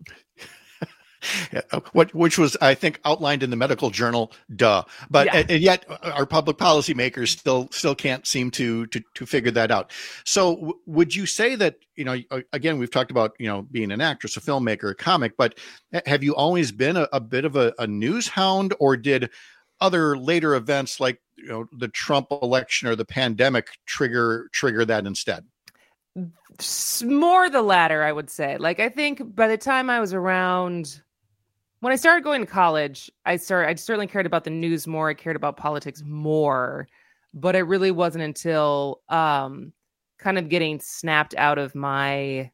Yeah, what, which was, I think, outlined in the medical journal, duh. But yeah. and, and yet our public policy makers still still can't seem to to, to figure that out. So w- would you say that, you know, again, we've talked about, you know, being an actress, a filmmaker, a comic, but have you always been a, a bit of a, a news hound, or did other later events like, you know, the Trump election or the pandemic trigger trigger that instead? More the latter, I would say. Like, I think by the time I was around, when I started going to college, I started, I certainly cared about the news more. I cared about politics more, but it really wasn't until um, kind of getting snapped out of my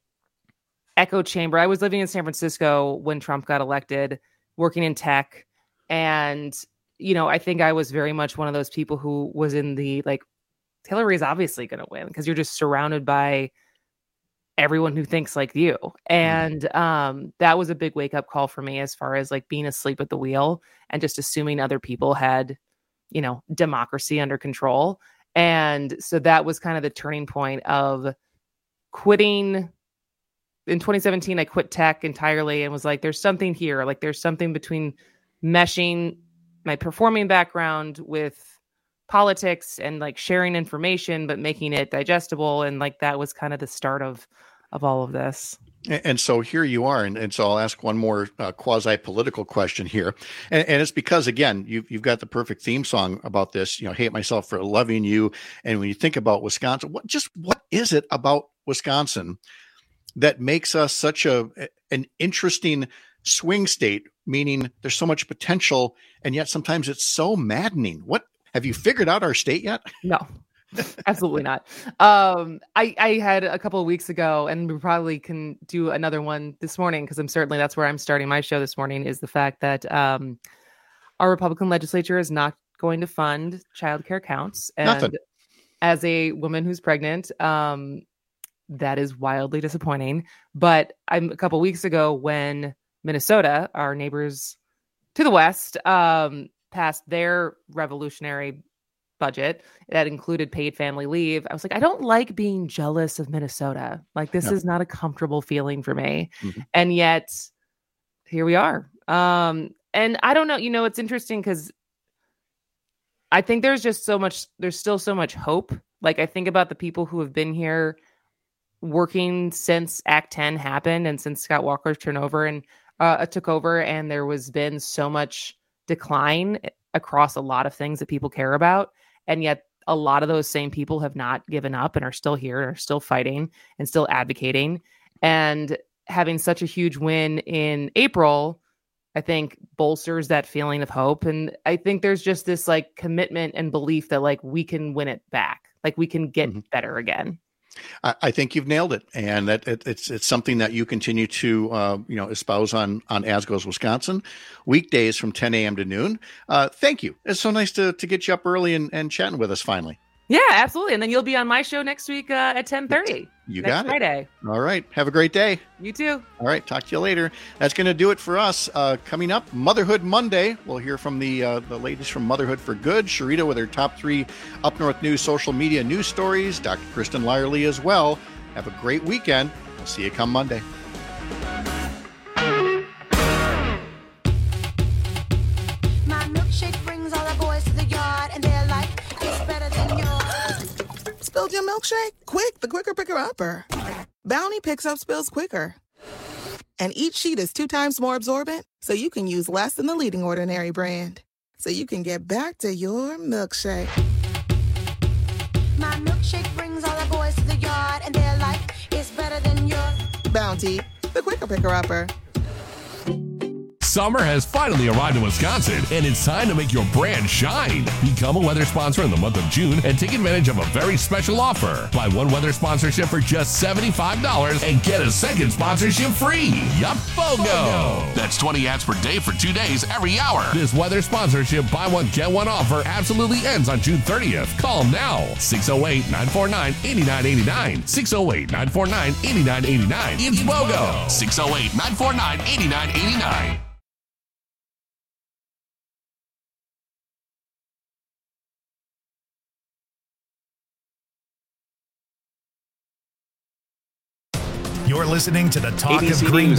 echo chamber. I was living in San Francisco when Trump got elected, working in tech. And, you know, I think I was very much one of those people who was in the, like, Hillary is obviously going to win because you're just surrounded by everyone who thinks like you. And um, that was a big wake up call for me as far as like being asleep at the wheel and just assuming other people had, you know, democracy under control. And so that was kind of the turning point of quitting. In twenty seventeen, I quit tech entirely and was like, there's something here. Like there's something between meshing my performing background with politics and like sharing information, but making it digestible. And like, that was kind of the start of, of all of this. And so here you are. And, and so I'll ask one more uh, quasi-political question here. And, and it's because, again, you've, you've got the perfect theme song about this, you know, Hate Myself for Loving You. And when you think about Wisconsin, what just what is it about Wisconsin that makes us such a an interesting swing state, meaning there's so much potential, and yet sometimes it's so maddening? What have you figured out our state yet? No. Absolutely not. Um, I, I had a couple of weeks ago, and we probably can do another one this morning because I'm certainly that's where I'm starting my show this morning, is the fact that um, our Republican legislature is not going to fund childcare counts. And Nothing. As a woman who's pregnant, um, that is wildly disappointing. But I'm a couple of weeks ago when Minnesota, our neighbors to the west, um, passed their revolutionary budget that included paid family leave. I was like, I don't like being jealous of Minnesota. Like, this No. is not a comfortable feeling for me. Mm-hmm. And yet here we are. Um, and I don't know, you know, it's interesting because I think there's just so much, there's still so much hope. Like, I think about the people who have been here working since Act ten happened and since Scott Walker's turnover and uh, took over. And there was been so much decline across a lot of things that people care about. And yet a lot of those same people have not given up and are still here, and are still fighting and still advocating. And having such a huge win in April, I think bolsters that feeling of hope. And I think there's just this like commitment and belief that like we can win it back. Like we can get mm-hmm. better again. I, I think you've nailed it, and that it, it's it's something that you continue to uh, you know espouse on on As Goes Wisconsin, weekdays from ten a.m. to noon. Uh, thank you. It's so nice to to get you up early and, and chatting with us finally. Yeah, absolutely. And then you'll be on my show next week uh, at ten thirty. You next got it. Friday. All right. Have a great day. You too. All right. Talk to you later. That's going to do it for us. Uh, coming up, Motherhood Monday. We'll hear from the uh, the ladies from Motherhood for Good. Sharita with her top three Up North News social media news stories. Doctor Kristen Lyerly as well. Have a great weekend. We'll see you come Monday. My milkshake brings all the boys to the yard, and they're like, it's better than yours. Spilled your milkshake? Quick, the quicker picker upper. Bounty picks up spills quicker. And each sheet is two times more absorbent, so you can use less than the leading Ordinary brand. So you can get back to your milkshake. My milkshake brings all the boys to the yard, and they're like, it's better than yours. Bounty, the quicker picker upper. Summer has finally arrived in Wisconsin, and it's time to make your brand shine. Become a weather sponsor in the month of June and take advantage of a very special offer. Buy one weather sponsorship for just seventy-five dollars and get a second sponsorship free. Yup, BOGO. That's twenty ads per day for two days every hour. This weather sponsorship buy one, get one offer absolutely ends on June thirtieth. Call now. six oh eight, nine four nine, eight nine eight nine. six oh eight, nine four nine, eight nine eight nine. It's BOGO. six oh eight, nine four nine, eight nine eight nine. You're listening to the Talk A B C of Green News.